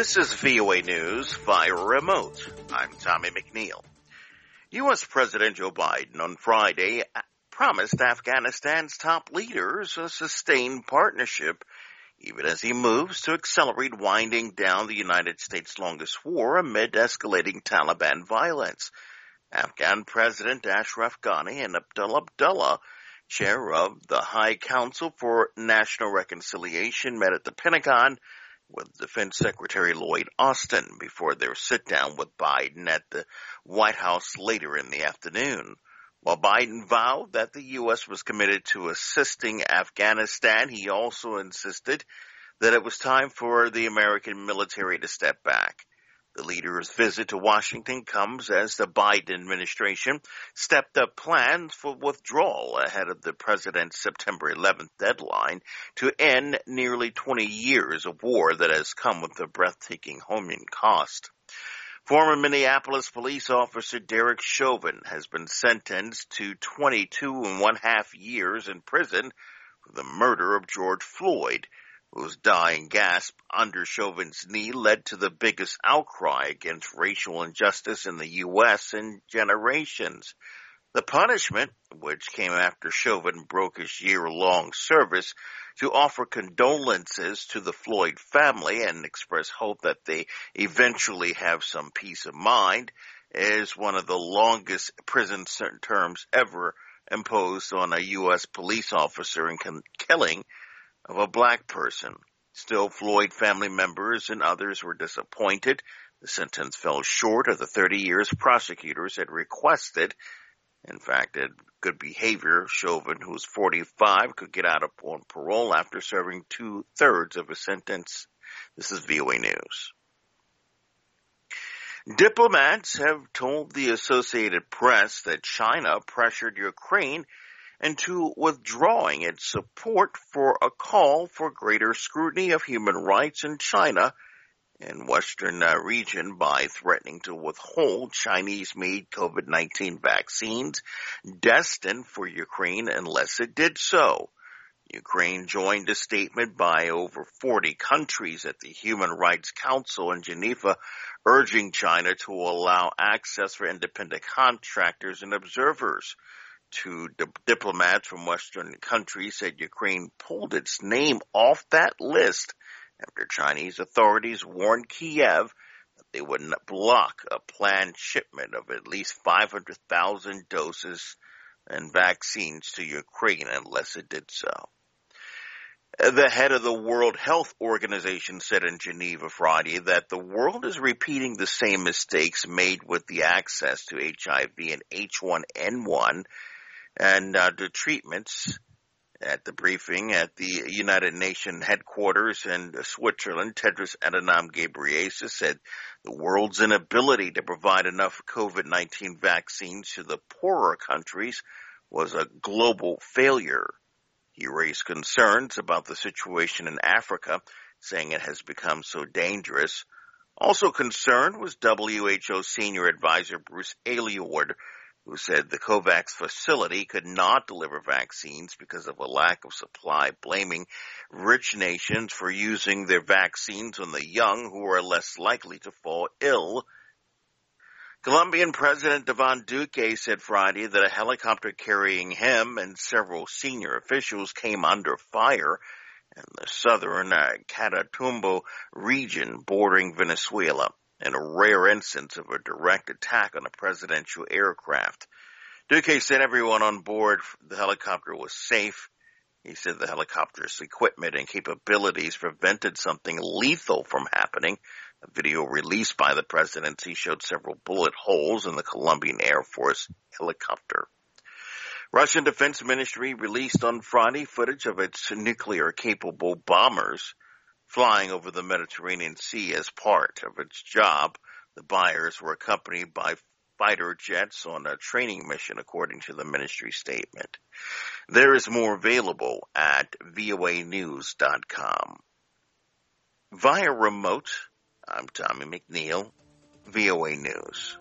This is VOA News via remote. I'm Tommy McNeil. U.S. President Joe Biden on Friday promised Afghanistan's top leaders a sustained partnership, even as he moves to accelerate winding down the United States' longest war amid escalating Taliban violence. Afghan President Ashraf Ghani and Abdullah, chair of the High Council for National Reconciliation, met at the Pentagon with Defense Secretary Lloyd Austin before their sit-down with Biden at the White House later in the afternoon. While Biden vowed that the U.S. was committed to assisting Afghanistan, he also insisted that it was time for the American military to step back. The leader's visit to Washington comes as the Biden administration stepped up plans for withdrawal ahead of the president's September 11th deadline to end nearly 20 years of war that has come with a breathtaking human cost. Former Minneapolis police officer Derek Chauvin has been sentenced to 22.5 years in prison for the murder of George Floyd, whose dying gasp under Chauvin's knee led to the biggest outcry against racial injustice in the U.S. in generations. The punishment, which came after Chauvin broke his year-long service to offer condolences to the Floyd family and express hope that they eventually have some peace of mind, is one of the longest prison terms ever imposed on a U.S. police officer in killing of a black person. Still, Floyd family members and others were disappointed. The sentence fell short of the 30 years prosecutors had requested. In fact, at good behavior, Chauvin, who's 45, could get out on parole after serving 2/3 of his sentence. This is VOA News. Diplomats have told the Associated Press that China pressured Ukraine into withdrawing its support for a call for greater scrutiny of human rights in China and Western region by threatening to withhold Chinese-made COVID-19 vaccines destined for Ukraine unless it did so. Ukraine joined a statement by over 40 countries at the Human Rights Council in Geneva, urging China to allow access for independent contractors and observers. Two diplomats from Western countries said Ukraine pulled its name off that list after Chinese authorities warned Kiev that they would not block a planned shipment of at least 500,000 doses and vaccines to Ukraine unless it did so. The head of the World Health Organization said in Geneva Friday that the world is repeating the same mistakes made with the access to HIV and H1N1 and the treatments. At the briefing at the United Nations headquarters in Switzerland, Tedros Adhanom Ghebreyesus said the world's inability to provide enough COVID-19 vaccines to the poorer countries was a global failure. He raised concerns about the situation in Africa, saying it has become so dangerous. Also concerned was WHO Senior Advisor Bruce Aylward, who said the COVAX facility could not deliver vaccines because of a lack of supply, blaming rich nations for using their vaccines on the young who are less likely to fall ill. Colombian President Iván Duque said Friday that a helicopter carrying him and several senior officials came under fire in the southern Catatumbo region bordering Venezuela, in a rare instance of a direct attack on a presidential aircraft. Duque said everyone on board the helicopter was safe. He said the helicopter's equipment and capabilities prevented something lethal from happening. A video released by the presidency showed several bullet holes in the Colombian Air Force helicopter. Russian Defense Ministry released on Friday footage of its nuclear-capable bombers flying over the Mediterranean Sea as part of its job. The buyers were accompanied by fighter jets on a training mission, according to the ministry statement. There is more available at voanews.com. Via remote, I'm Tommy McNeil, VOA News.